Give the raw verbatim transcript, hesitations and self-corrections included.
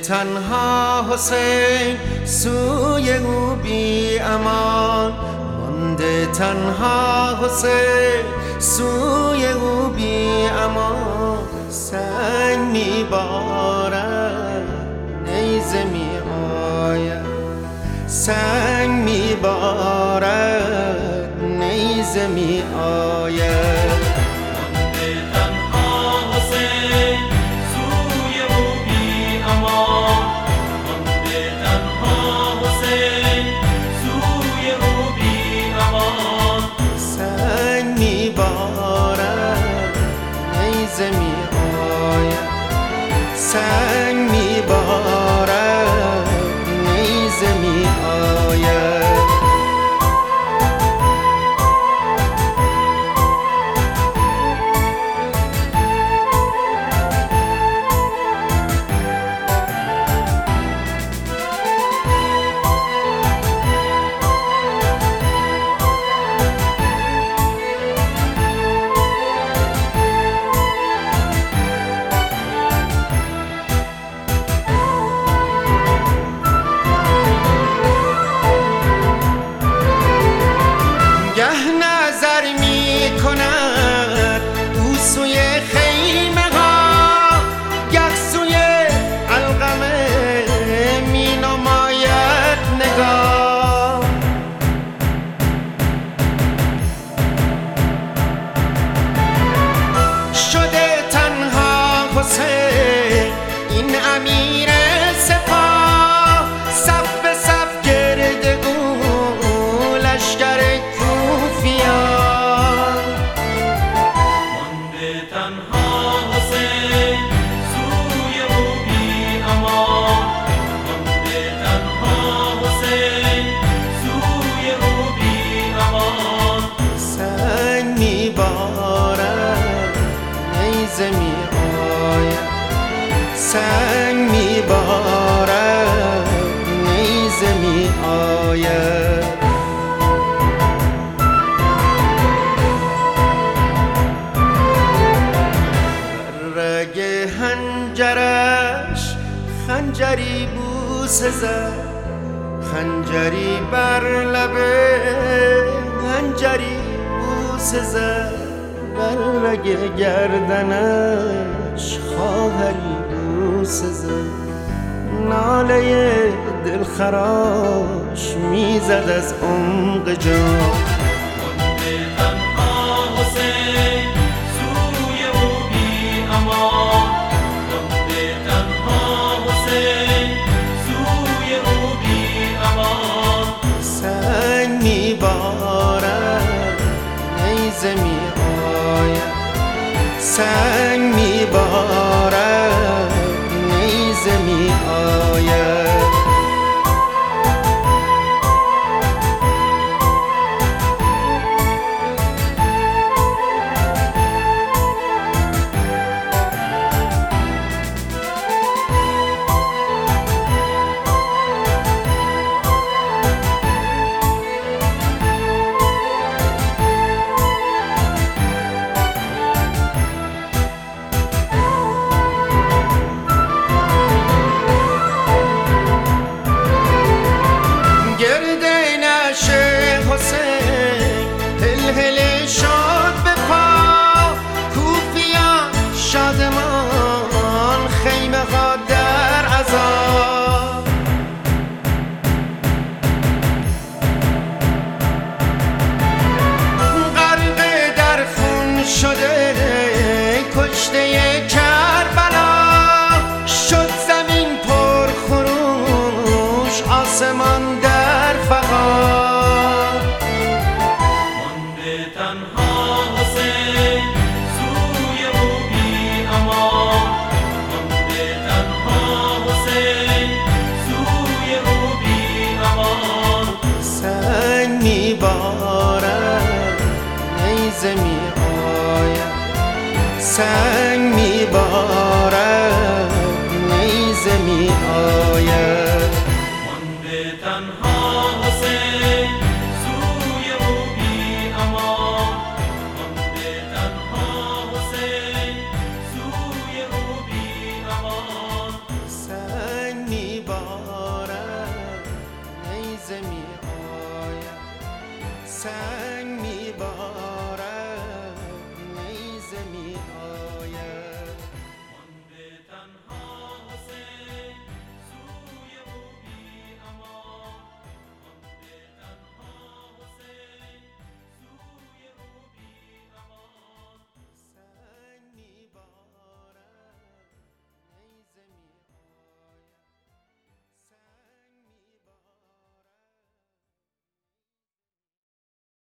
تنها حسین سوی او بی امان، مانده تنها حسین سوی او بی امان. سنگ می بارد نیزه می آید، سنگ می بارد نیزه می آید. سنگ می بارد نیزه می آید. این امیر سپاه صف به صف گرد او لشکر کوفیان. مانده تنها حسین سوی او بی امان، مانده تنها حسین سوی او بی امان. سنگ می بارد نیزه می آید، سنگ می بارد نیزه می آید. رگ خنجرش خنجری بوسه زد، خنجری بر لب خنجری بوسه زد. بر رگ گردنش خواهری بوسه زد. ناله دلخراش میزد از عمق جان. مانده تنها حسین سوی او بی امان، مانده تنها حسین سوی او بی امان. سنگ می بارد نیزه می آید، سنگ می بارد نیزه می آید. هل شد به پا کوفیان شادمان، خیمه ها در عذاب. غرق در خون شده کشته کربلا، شد زمین پر خروش آسمان در فغان. تنها حسین سوی او بی امان، مانده تنها حسین سوی او بی امان. سنگ می بارد نیزه می آید، سنگ می بارد نیزه می آید. مانده تنها